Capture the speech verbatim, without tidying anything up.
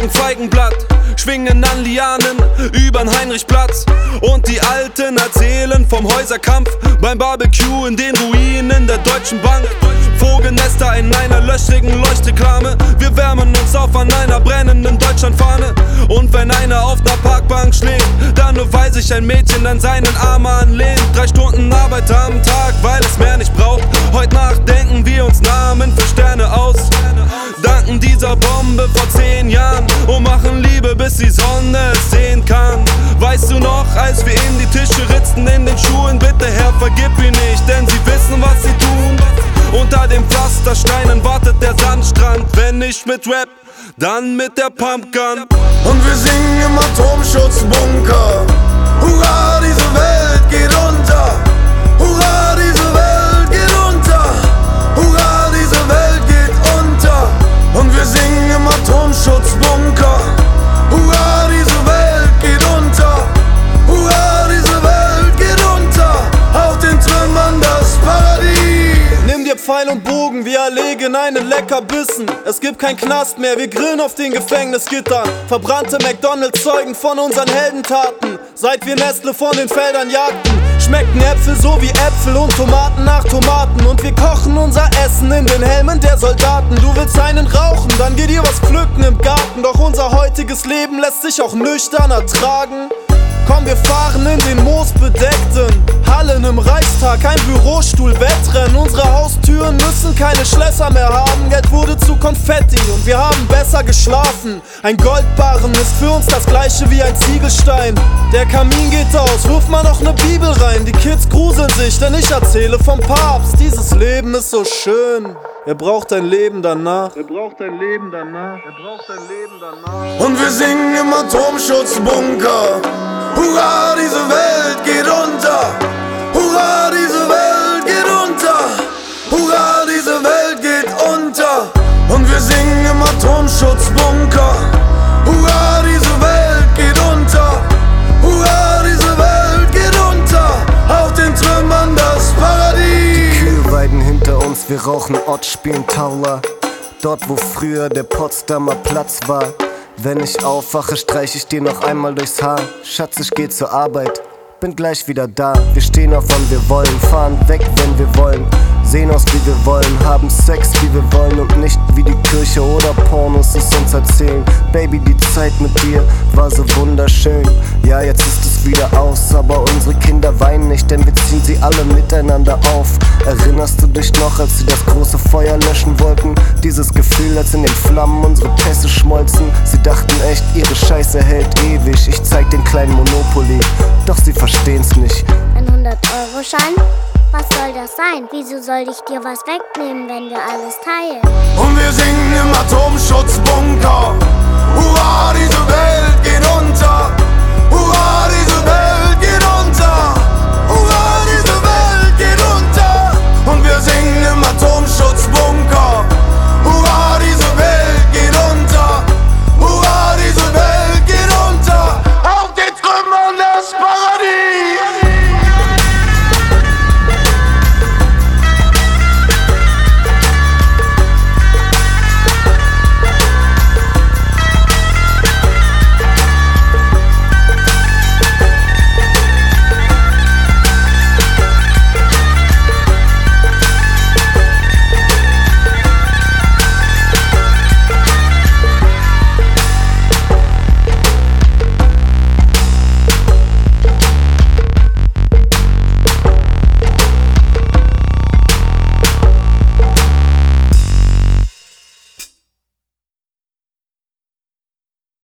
tragen Feigenblatt, schwingen an Lianen übern Heinrichplatz. Und die Alten erzählen vom Häuserkampf beim Barbecue in den Ruinen der Deutschen Bank. Vogelnester in einer löchrigen Leuchtreklame. Wir wärmen uns auf an einer brennenden Deutschlandfahne. Und wenn einer auf ner Parkbank schläft, dann nur weil sich ein Mädchen an seinen Arm anlehnt. Drei Stunden Arbeit am Tag, weil es mehr nicht braucht. Heute Nacht denken wir uns Namen für Sterne aus. Danken dieser Bombe vor zehn Jahren und machen Liebe, bis die Sonne es sehen kann. Weißt du noch, als wir in die Tische ritzten in den Schuhen? Bitte Herr, vergib ihn nicht, denn sie wissen, was sie tun. Unter den Pflastersteinen wartet der Sandstrand. Wenn nicht mit Rap, dann mit der Pumpgun. Und wir singen im Atomschutzbunker. Hurra, diese Welt geht unter. Hurra, diese Welt geht unter. Hurra, diese Welt geht unter. Und wir singen im Atomschutzbunker. Hurra, diese Welt geht unter. Hurra, diese Welt geht unter. Auf den Trümmern das Paradies. Nimm dir Pfeil und Bogen, wir erlegen einen Leckerbissen. Es gibt kein Knast mehr, wir grillen auf den Gefängnisgittern. Verbrannte McDonalds zeugen von unseren Heldentaten. Seit wir Nestle von den Feldern jagten, schmecken Äpfel so wie Äpfel und Tomaten nach Tomaten. Und wir kochen unser Essen in den Helmen der Soldaten. Du willst einen rauchen, dann geh dir was pflücken im Garten. Doch unser heutiges Leben lässt sich auch nüchtern ertragen. Komm, wir fahren in den moosbedeckten Hallen im Reichstag, ein Bürostuhl, Wettrennen. Unsere Haustüren müssen keine Schlösser mehr haben. Geld wurde zu Konfetti und wir haben besser geschlafen. Ein Goldbarren ist für uns das gleiche wie ein Ziegelstein. Der Kamin geht aus, wirf mal noch ne Bibel rein. Die Kids gruseln sich, denn ich erzähle vom Papst. Dieses Leben ist so schön, er braucht ein Leben danach. Er braucht ein Leben danach. Er braucht ein Leben danach. Und wir singen im Atomschutzbunker. Hurra, diese Welt geht unter. Hurra, diese Welt geht unter. Hurra, diese Welt geht unter. Und wir singen im Atomschutzbunker. Hurra, diese Welt geht unter. Hurra, diese Welt geht unter. Auf den Trümmern das Paradies. Die Kühe weiden hinter uns, wir rauchen Ott, spielen Taula. Dort, wo früher der Potsdamer Platz war. Wenn ich aufwache, streich ich dir noch einmal durchs Haar. Schatz, ich geh zur Arbeit, bin gleich wieder da. Wir stehen auf, wann wir wollen, fahren weg, wenn wir wollen. Sehen aus, wie wir wollen, haben Sex, wie wir wollen. Und nicht wie die Kirche oder Pornos es uns erzählen. Baby, die Zeit mit dir war so wunderschön. Ja, jetzt ist es wieder aus, aber unsere Kinder weinen nicht, denn wir ziehen sie alle miteinander auf. Erinnerst du dich noch, als sie das große Feuer löschen wollten? Dieses Gefühl, als in den Flammen unsere Pässe schmolzen. Sie dachten echt, ihre Scheiße hält ewig. Ich zeig den kleinen Monopoly, doch sie verstehen's nicht. Ein hundert-Euro-Schein? Was soll das sein? Wieso soll ich dir was wegnehmen, wenn wir alles teilen? Und wir singen im Atomschutzbunker. Hurra,